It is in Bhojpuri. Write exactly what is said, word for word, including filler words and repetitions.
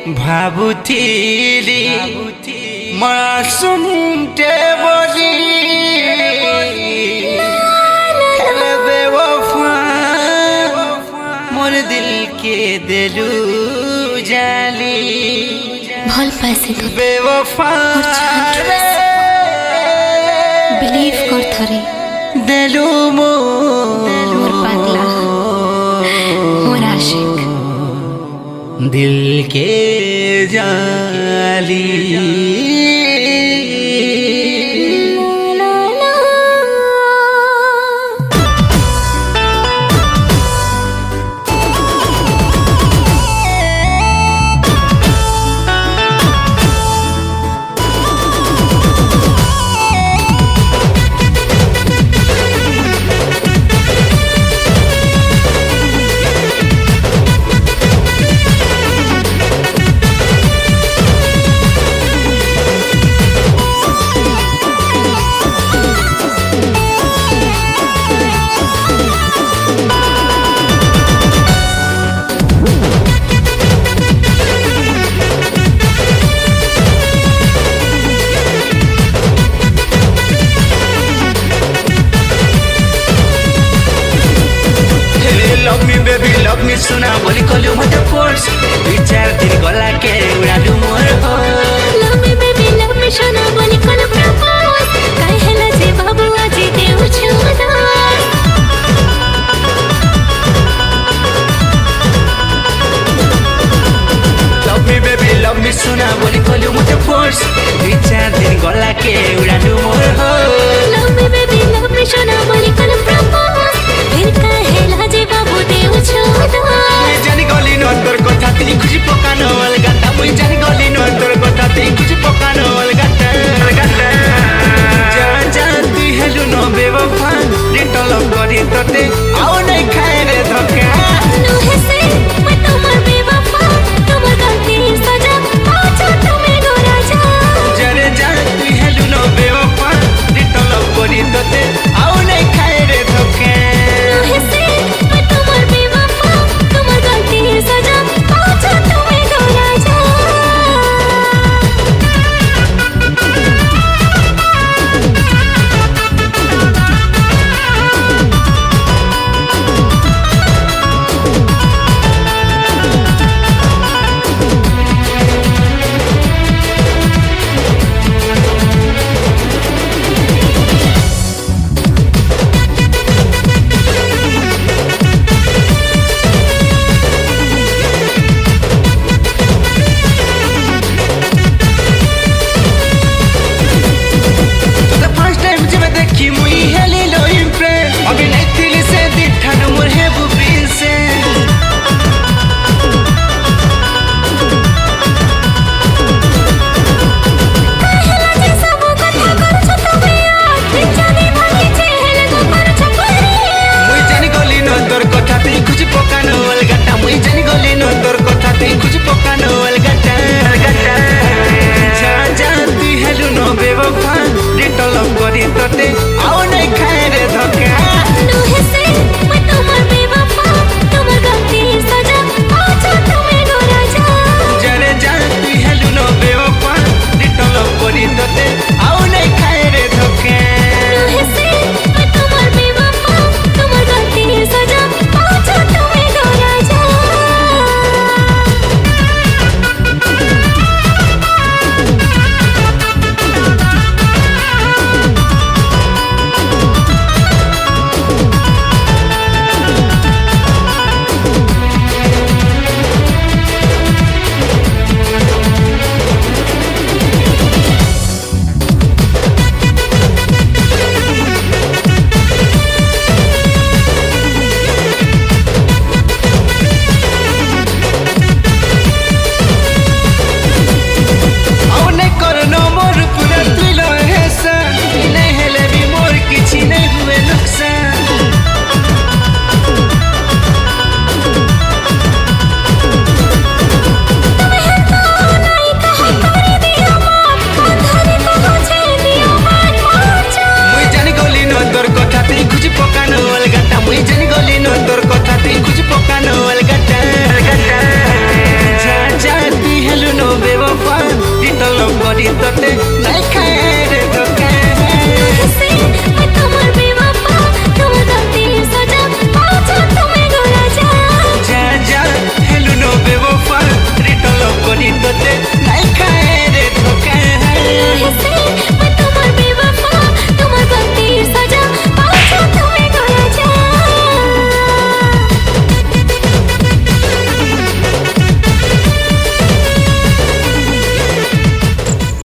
भाबुथिली मासूम टे बोली बेवफा मोर दिल के दिलू जाली भल पाइसे तो बेवफा बिलीव कर थरे दिलू मोर पागला मोर आशिक दिल के जाली सुना बोली कलु मत फोर्स विचार दिन गला के उड़ालु मोर हो love me baby love me सोना बोली कलु प्रपोज काहे हला जे बाबू आजी देउ छुदा love me baby love me सोना बोली कलु मत फोर्स विचार दिन गला के उड़ालु मोर हो love me baby love me सोना बोली कलु प्रपोज फिर काहे हला जे बाबू देउ छुदा जानी गली न तोर कथा तिनी खुशी पकानो अलगाता मुई जानी गली न तोर कथा तिनी खुशी पकानो अलगाता अलगाता जा जा तू हेलु न बेवफा रिटल करी तते आओ नै खाए